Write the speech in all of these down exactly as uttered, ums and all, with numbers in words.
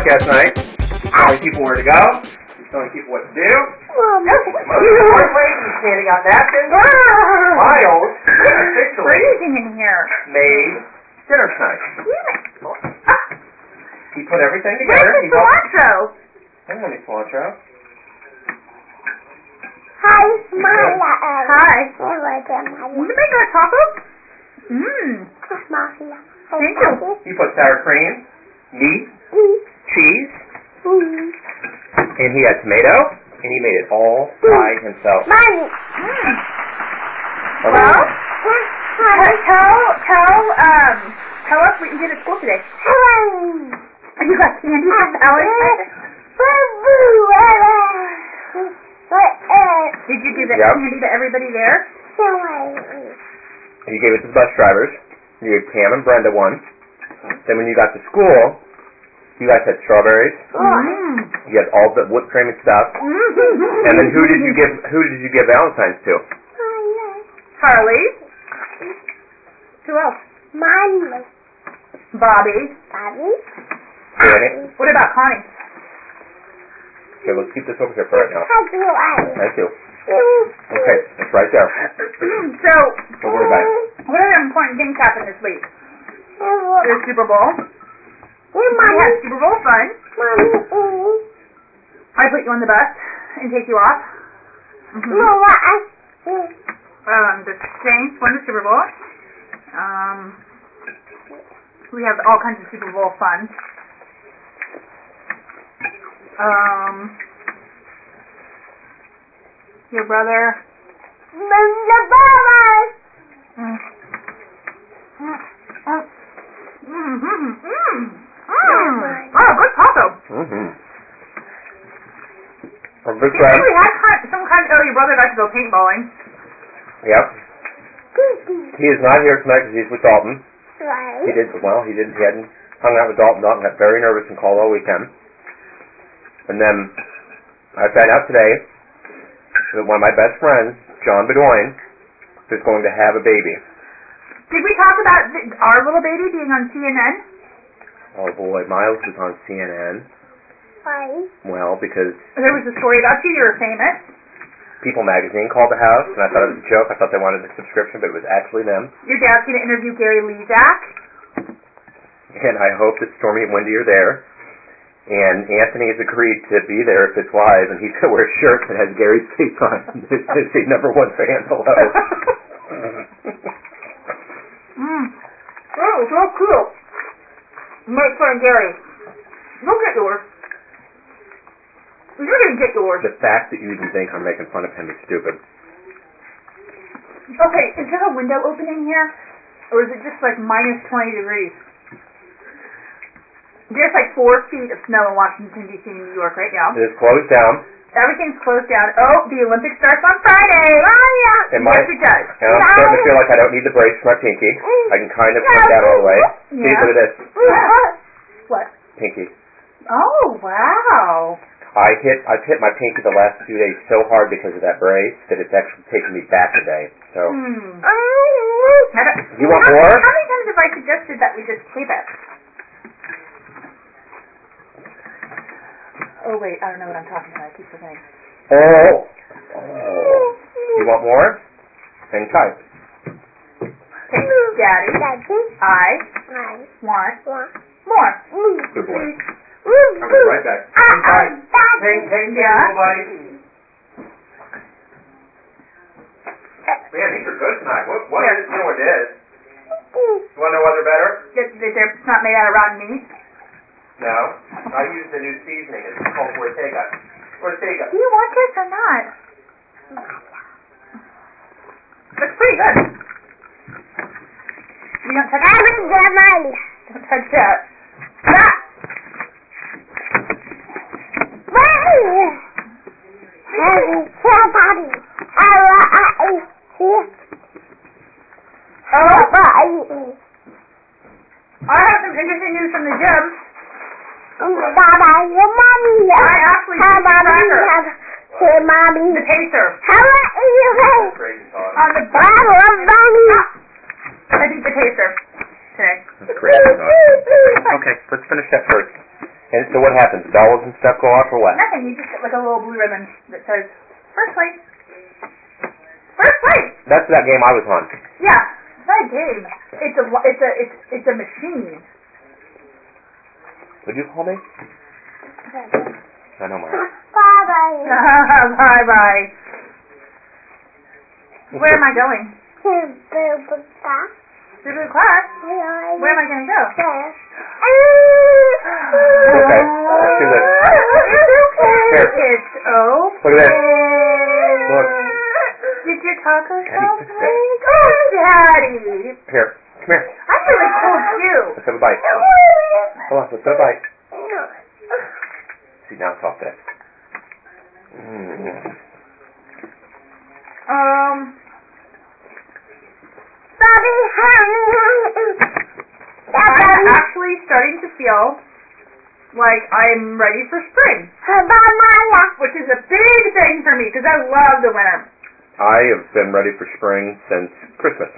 podcast tonight. Telling people where to go. Telling people what to do. More places standing on napkins. Miles. It's freezing in here. Made dinner tonight. He put everything together. Where's the cilantro? I don't want any cilantro. Hi, Mama. Hi. You make a taco? Mmm. Thank you. He put sour cream, meat, cheese, and he had tomato, and he made it all by himself. Mommy. Mm. Well, tell, tell, um, tell us what you did at school today. You got candy from Alex? Did you give that yep. candy to everybody there? You gave it to the bus drivers. You gave Pam and Brenda one. Then when you got to school, you guys had strawberries. Mm. You had all the whipped cream and stuff. And then who did you give? Who did you give Valentine's to? Harley. Who else? Mommy. Bobby. Bobby. Danny. What about Connie? Okay, let's keep this over here for right now. How do I? Thank you. Okay, it's right there. So, Don't worry about it. what other important things happened this week? There's Super Bowl. We had Super Bowl fun. Mommy. I put you on the bus and take you off. Mm-hmm. Um, the Saints won the Super Bowl. Um, we have all kinds of Super Bowl fun. Um, your brother. Mm. Mm. Mm. Mm-hmm. Mm. Mm. Oh, good taco. Mm-hmm. Our good You friend. think we had kind, some kind of, oh, your brother got to go paintballing. Yep. He is not here tonight because he's with Dalton. Right. He did well. He didn't. He hadn't hung out with Dalton. Dalton got very nervous and called all weekend. And then I found out today that one of my best friends, John Bedoin, is going to have a baby. Did we talk about the, our little baby being on C N N? Oh boy, Miles was on C N N. Why? Well, because There was a story about you. You were famous. People Magazine called the house, and I thought it was a joke. I thought they wanted a subscription, but it was actually them. Your dad's going to interview Gary Lezak. And I hope that Stormy and Wendy are there. And Anthony has agreed to be there if it's live, and he's going to wear a shirt that has Gary's face on it. It's a number one fan. Hello. mm. Oh, so cool. Make fun of Gary. Go get yours. You're going to get yours. The fact that you even think I'm making fun of him is stupid. Okay, is there a window opening here? Or is it just like minus twenty degrees? There's like four feet of snow in Washington, D C and New York right now. It is closed down. Everything's closed down. Oh, the Olympics starts on Friday. And my, yes, it does. And I'm starting to feel like I don't need the brace for my pinky. I can kind of come down all the way. See, Yeah. look at this. What? Pinky. Oh, wow. I hit I've hit my pinky the last few days so hard because of that brace that it's actually taken me back a day. So Hmm. You want how, more? How many times have I suggested that we just tape it? Oh, wait, I don't know what I'm talking about. I keep forgetting. Oh. oh. You want more? Hang tight. Okay, Daddy, Daddy. I I want want more. Good boy. Please. I'll be right back. Hang tight. Hang, hang Yeah. tight, buddy. Man, these are good tonight. What, what Yeah. is, you know what it is? You want to know why they're better? That that they're not made out of rotten meat? No. I use the new seasoning. It's called Ortega. Ortega. Do you want this or not? Looks pretty good. You don't touch that. Don't touch that. Ah! Oh, I have some interesting news from the gym. Baba, your mommy. I actually How took the cracker. Hey, mommy. The pacer. How are you? Crazy talk. On the Baba, mommy. I beat the pacer today. That's crazy talk. Okay, let's finish that first. And so what happens? Bells and stuff go off or what? Nothing. You just get like a little blue ribbon that says first place. First place. That's that game I was on. Yeah, it's not a game. It's a it's a it's it's a machine. Would you call me? I know my. Bye-bye. Bye bye. Where am I going? Bye-bye. To the class. Where am I going to go? There. Okay, let's do this. It's okay. Here. It's okay. Look at this. Look. Did your taco Daddy, shop? look at this. Oh, Daddy. Here, come here. I really told you. Let's have a bite. Come on, let's have a bite. See, now it's off this. Mm. Um, Daddy, I'm actually starting to feel like I'm ready for spring, which is a big thing for me because I love the winter. I have been ready for spring since Christmas.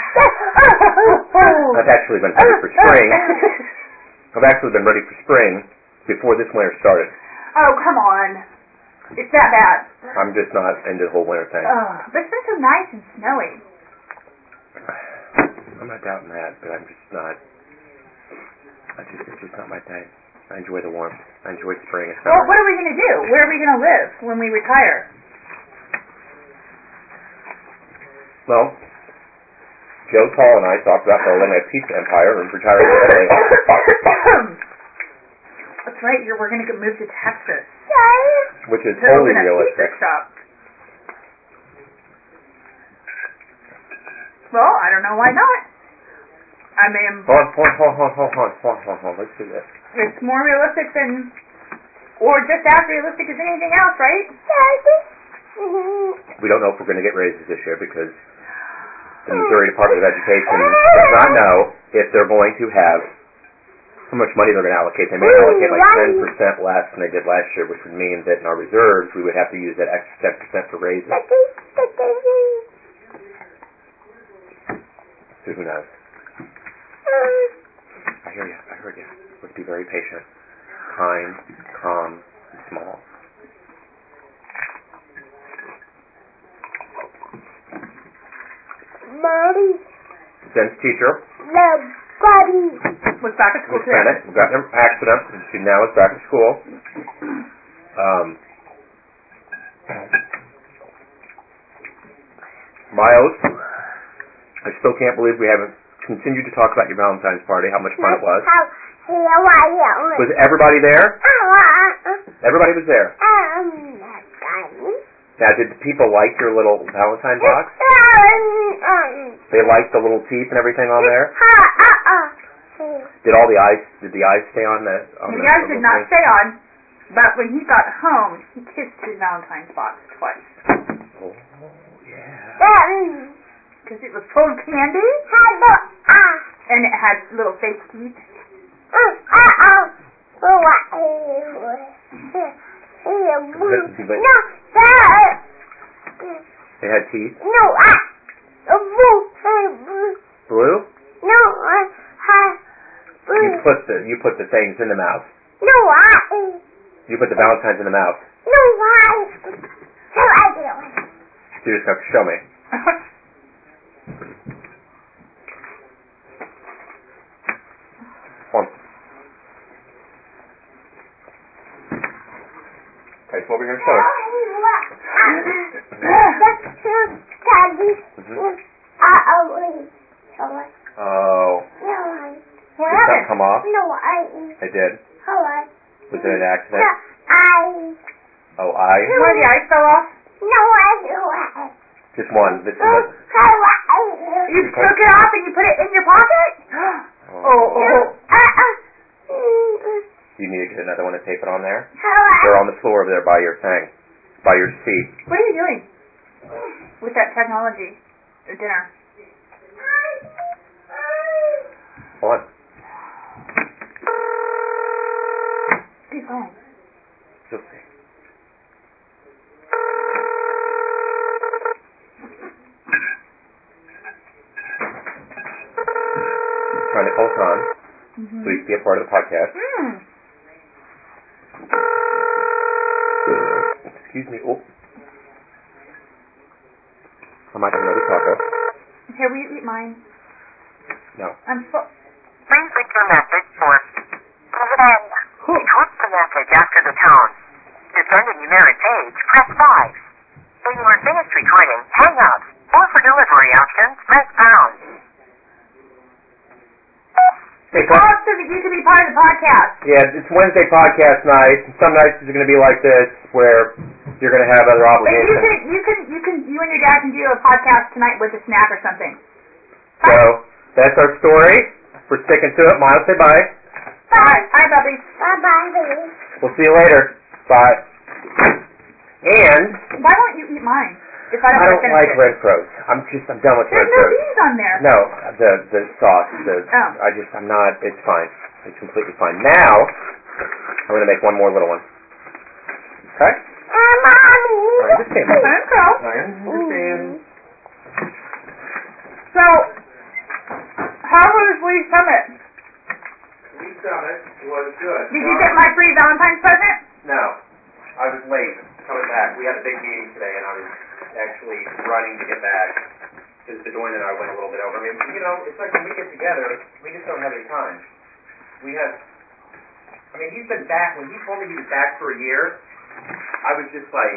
I've actually been ready for spring. I've actually been ready for spring before this winter started. Oh, come on. It's that bad. I'm just not into the whole winter thing. Oh, but it's been so nice and snowy. I'm not doubting that, but I'm just not. I just, it's just not my thing. I enjoy the warmth. I enjoy spring and Well, summer. what are we going to do? Where are we going to live when we retire? Well, Joe Tall and I talked about building a pizza empire and retiring to Italy. That's right. You're, we're going to move to Texas Which is to wholly open a realistic. pizza shop. Well, I don't know why not. I mean, Hold on, hold on, hold on, hold on, hold on, hold on. Let's do this. it's more realistic than, or just as realistic as anything else, right? We don't know if we're going to get raises this year because the Missouri Department of Education does not know if they're going to have how much money they're going to allocate. They may allocate like ten percent less than they did last year, which would mean that in our reserves we would have to use that extra ten percent for raises. So who knows? I hear you. I heard you. Let's be very patient, kind, calm, and small. Mommy, Zen's teacher, the buddy. Was back at school Miss Bennett, today. we got in an accident, and she now is back at school. Um, Miles, I still can't believe we haven't continued to talk about your Valentine's party, how much fun it was. Was everybody there? Everybody was there. Now, did the people like your little Valentine box? They liked the little teeth and everything on there? Did all the eyes, did the eyes stay on the... On The the eyes little did not thing? stay on, but when he got home, he kissed his Valentine's box twice. Oh, yeah. Because it was full of candy, and it had little fake teeth. It had teeth? No, I. Blue? No, I. You put the you put the things in the mouth. No, I. You put the Valentines in the mouth. No, I. So I do. You just have to show me. Hold on. Okay, so what we're going to show you. Oh. What Did something happened? come off? No, I. It did. Hello. Was it an accident? I. Oh, I? One of the eyes fell off? No, I do. Just one. This is a... You took it off and you put it in your pocket? Oh. Oh, oh. You need to get another one and tape it on there? Hello. They're on the floor over there by your thing. By your seat. What are you doing with that technology at dinner? Hold on. Keep going. You'll see. Trying to call us on Mm-hmm. so you can be a part of the podcast. Mm. Excuse me. Oh. I might have another taco. Here, will you eat mine? No. I'm full. Please leave your message for Record the message after the tone. To send a numeric page, press five. When you are finished recording, hang up. Or for delivery options, press pound. Hey, Call us so that you can be part of the podcast. Yeah, it's Wednesday podcast night. Some nights is going to be like this, where you're going to have other And you obligations. can, you can, you can, you and your dad can do a podcast tonight with a snack or something. So, that's our story. We're sticking to it. Miles, say bye. Bye. Bye, Bubby. Bye-bye. We'll see you later. Bye. And Why won't you eat mine? If I don't, I don't finish like it. Renfro's. I'm just, I'm done with There's no Renfro's. beans on there. No, the the sauce. The Oh. I just, I'm not. It's fine. It's completely fine. Now, I'm going to make one more little one. Okay? I understand. Okay. I understand. So, how was Lee Summit? Lee Summit was good. Did you get my free Valentine's present? No, I was late coming back. We had a big meeting today, and I was actually running to get back because Bedoin and I went a little bit over. I mean, you know, it's like when we get together, we just don't have any time. We have. I mean, he's been back. When he told me he was back for a year, I was just like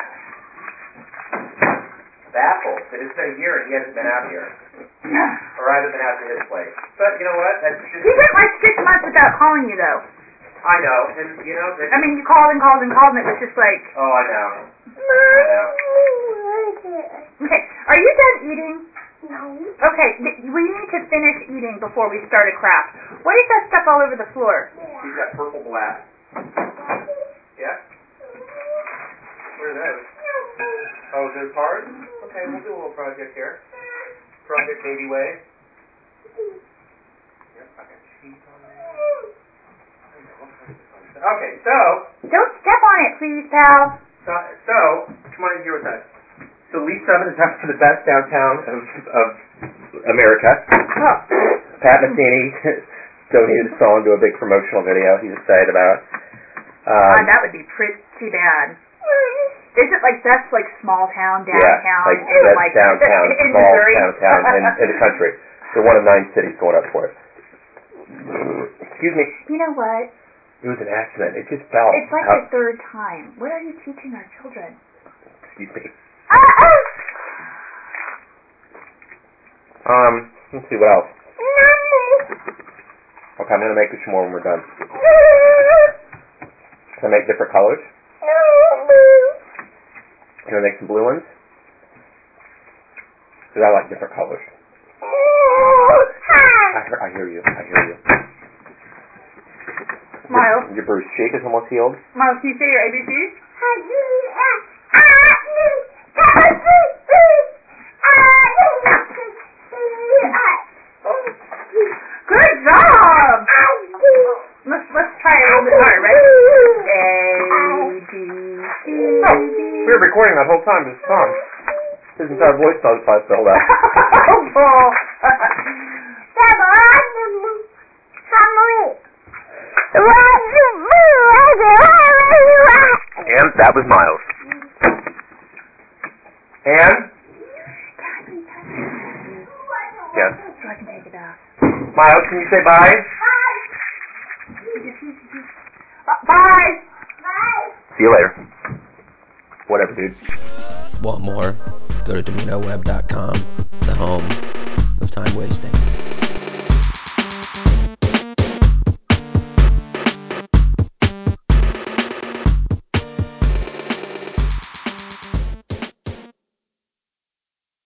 baffled that it's been a year and he hasn't been out here, or I haven't been out to his place. But you know what? That's just. He went like six months without calling you, though. I know, and you know. That's, I mean, you called and called and called, and it was just like. oh, I know. I know. Okay, are you done eating? No. Okay, th- we need to finish eating before we start a craft. What is that stuff all over the floor? He's got purple black. Yeah? What are those? Oh, those cards? Okay, we'll do a little project here. Project Baby Way. Yep, I got cheese on there. Okay, so, Don't step on it, please, pal. so, so come on in here with us. So Lee Summit is out for the best downtown of, of America. Oh. Pat Metheny donated a song to a big promotional video he's excited about. Um, God, that would be pretty bad. Is it like that's like small town, downtown, yeah, like in that's like downtown, in small Missouri? downtown in, in the country. So one of nine cities going up for it. Excuse me. You know what? It was an accident. It just fell. It's like out. the third time. What are you teaching our children? Excuse me. Ah, ah! Um, let's see what else. Okay, I'm gonna make this more when we're done. Can I make different colors? Can I make some blue ones? Because I like different colors. I hear, I hear you. I hear you. Miles, Your, your bruised cheek is almost healed. Miles, can you say your A B Cs? Good job! Let's let's try it a little bit harder, right? A B C D. Oh, we were recording that whole time. This song. His entire voice sounds fast filled out. Oh, And that was Miles. And yes, so I can take it off. Miles, can you say bye? Bye. See you later. Whatever, dude. Want more? Go to Domino Web dot com, the home of time wasting.